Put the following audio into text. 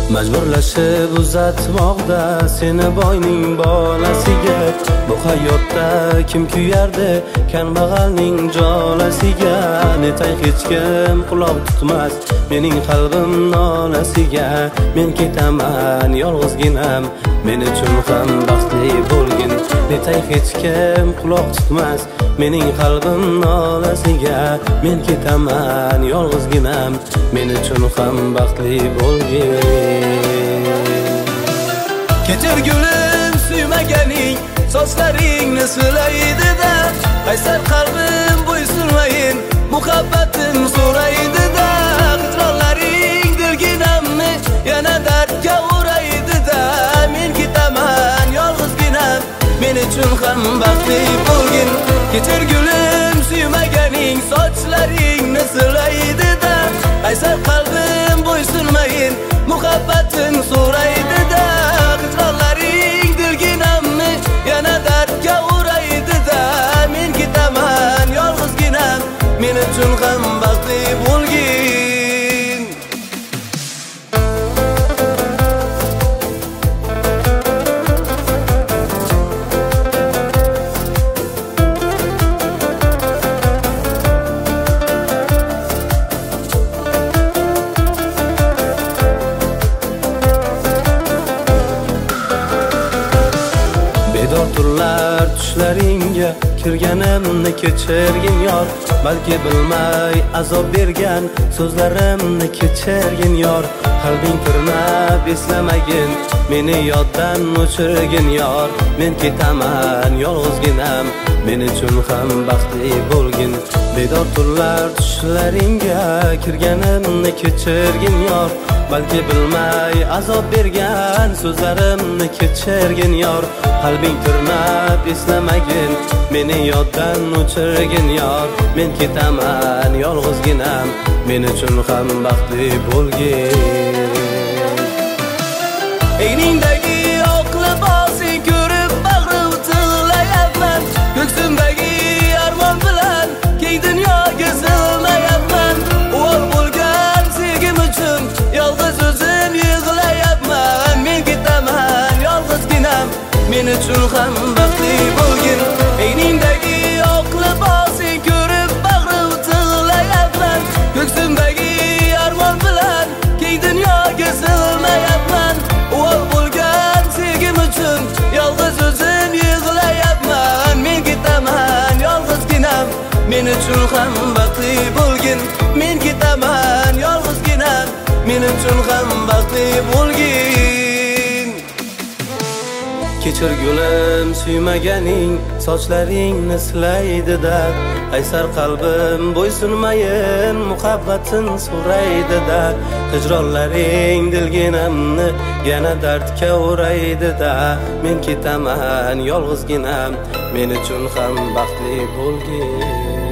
Majburlashib uzatmoqda seni boyning bolasiga. Bu hayotda kim kuyardi kambag'alning jolasiga. Netay hech kim quloq tutmas mening qalbim nolasiga. Men ketaman yolg'izginam, men uchun ham baxtli bo'lgin. Netay hech kim quloq tutmas mening qalbim nolasiga. Men ketaman yolg'izginam, men uchun ham baxtli bo'lgin. Kechir gulim suymaganing sochlaringni silaydi-da, qaysar qalbim bo'ysunmayin muhabbatim so'raydi-da. Hijronlaring dilginamni yana dardga o'raydi-da. Men ketaman yolg'izginam, men uchun ham baxtli bo'lgin. Kechir gulim suymaganing sochlaringni silaydi-da, qaysar qalbim bo'ysunmayin muhabbatin so'raydi-da. Hijronlaring dilginamni yana dardga o'raydi-da. Men ketaman yolg'izginam, men uchun ham baxtli bo'lgin. Bedor turlar tushlaringga kirganimni kechirgin yor. Balki bilmay azob bergan so'zlarimni kechirgin yor. Qalbing tirnab eslamagin, meni yoddan o'chirgin yor. Men ketaman yolg'izginam, men uchun ham baxtli bo'lgin. Bedor turlar tushlaringga kirganimni kechirgin yor. Balki bilmay azob bergan so'zlarimni kechirgin yor. Qalbing tirnab eslamagin, meni yoddan o'chirgin yor. Men ketaman yolg'izginam, men uchun ham baxtli bo'lgin. Eyningdagi oq libosing ko'rib bag'rim tig'layapman. Ko'ksimdagi armon bilan keng dunyoga sig'mayapman. O'g'il bo'lgan sevgim uchun yolg'iz o'zim yig'layapman. Men ketaman yolg'izginam, men uchun ham baxtli bo'lgin. Eyningdagi oq libosing ko'rib bag'rim tig'layapman. Ko'ksimdagi armon bilan keng dunyoga sig'mayapman. O'g'il bo'lgan sevgim uchun yolg'iz o'zim yig'layapman. Men ketaman yolg'izginam, men uchun ham baxtli bo'lgin. Men ketaman yolg'izginam, men uchun ham baxtli bo'lgin. Kechir gulim suymaganing sochlaringni silaydi-da, qaysar qalbim bo'ysunmayin muhabbatin so'raydi-da. Hijronlaring dilginamni yana dardga o'raydi-da. Men ketaman yolg'izginam, men uchun ham baxtli bo'lgin.